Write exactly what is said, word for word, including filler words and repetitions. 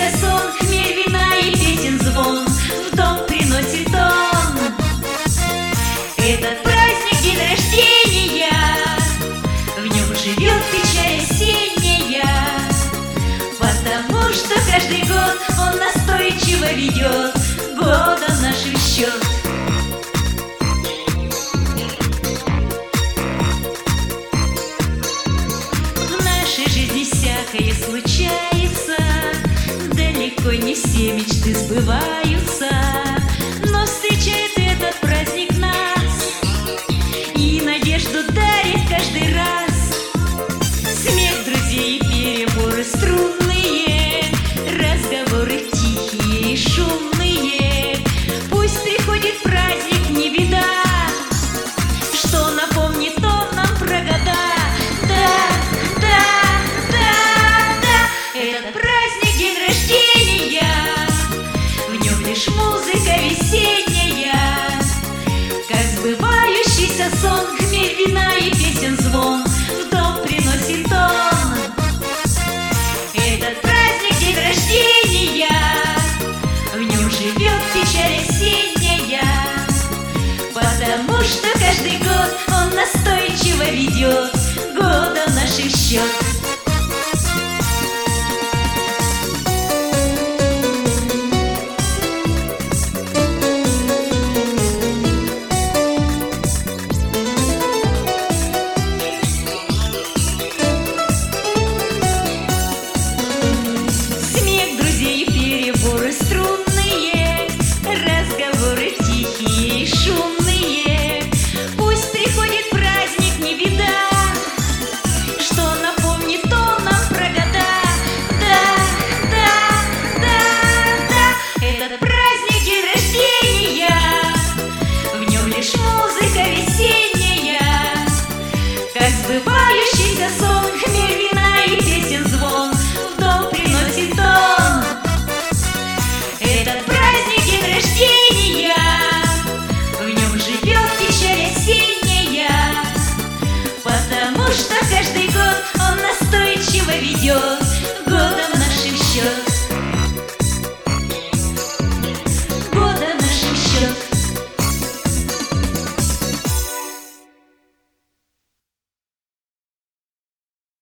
Свершился сон, хмель, вина и песен звон в дом приносит он. Этот праздник день рождения, в нем живет печаль осенняя, потому что каждый год он настойчиво ведет года наших счет. В нашей жизни всякое случается, далеко не все мечты сбываются, но встречает этот праздник нас и надежду дарит каждый раз. Смех друзей и переборы струнные, разговоры тихие и шумные. Пусть приходит праздник, не беда, что напомнит он нам про года. Да, да, да, да, этот праздник день рождения, в нем лишь музыка весенняя, как сбывающийся сон, хмель, вина и песен звон в дом приносит он. Этот праздник день рождения, в нем живет печаль осенняя, потому что каждый год он настойчиво ведет года наших счет.